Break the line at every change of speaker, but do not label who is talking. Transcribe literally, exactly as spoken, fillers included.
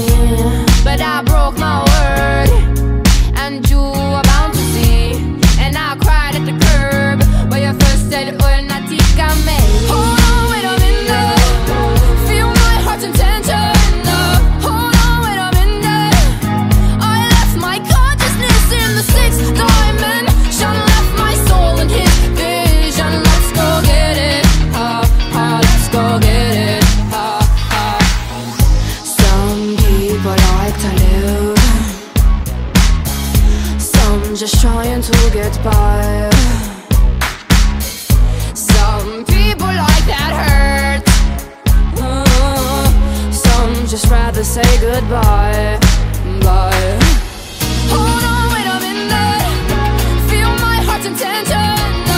but I broke my word, and you are bound to see. And I cried at the curb where you first said, "Oh, Natika me." Hold on, wait a minute. Feel my heart's intention. Hold on, wait a minute. I left my consciousness in the sixth dimension, left my soul in his vision. Let's go get it. Ha ha, let's go get it. Ha ha. Some people like to live, some just trying to get by. Some people like that hurt, uh, some just rather say goodbye. Bye. Hold on, wait a minute. Feel my heart's intention.